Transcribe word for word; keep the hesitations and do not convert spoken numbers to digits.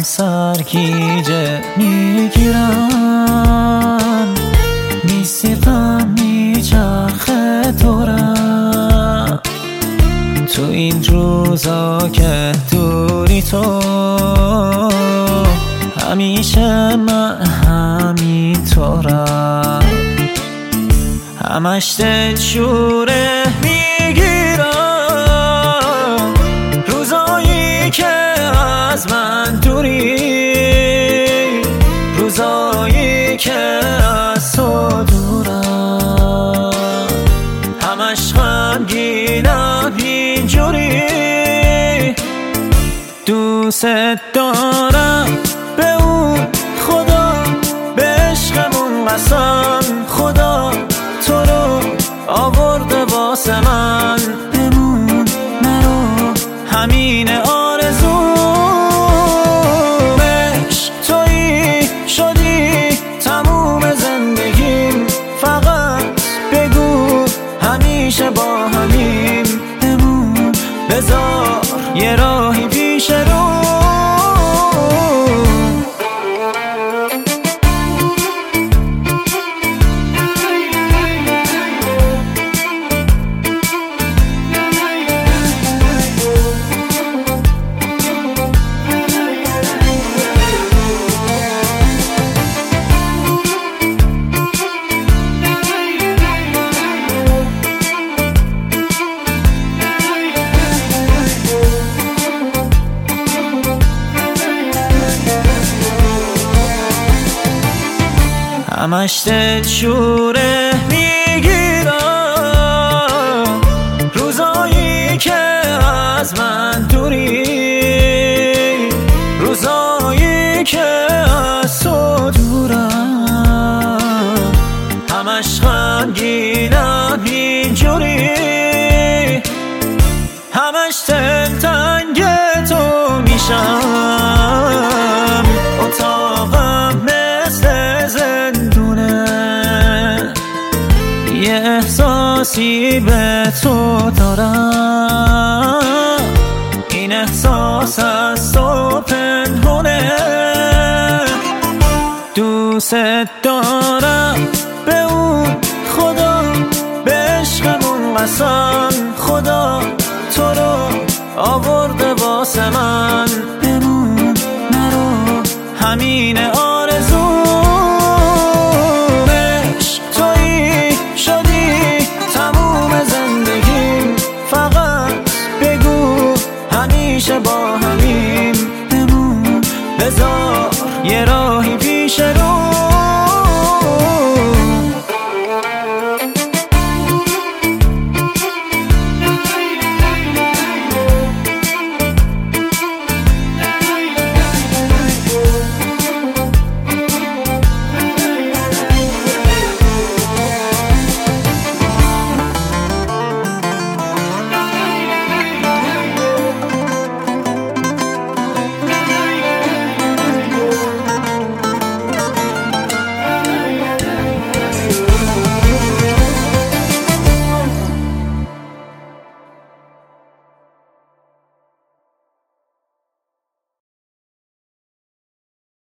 سرگیجه میگیرم، میسیقم میچرخه دورم. تو این روزا که دوری تو، همیشه من همینطورم. همش دلشوره میگیرم، روزایی که از من دوری، روزایی که از تو دورم. همش غمگینم اینجوری، دوست دارم به اون خدا، به عشقمون قسم خدا تو رو آورده واسه من. بمون نرو، همین آرزومش تویی شدی تموم زندگیم. فقط بگو همیشه با همیم، بمون بذار یه راهی پیش رو. همش دلشوره میگیرم، روزایی که از من دوری، روزایی که از تو دورم. همش غمگینم اینجوری، همش دلتنگ تو میشم. اتاقم مثل زندونه، یه احساسی به تو دارم. این احساس از تو پنهونه، دوست دارم به اون خدا، به عشقمون قسم خدا تو رو آورده واسه من. بمون نرو، همین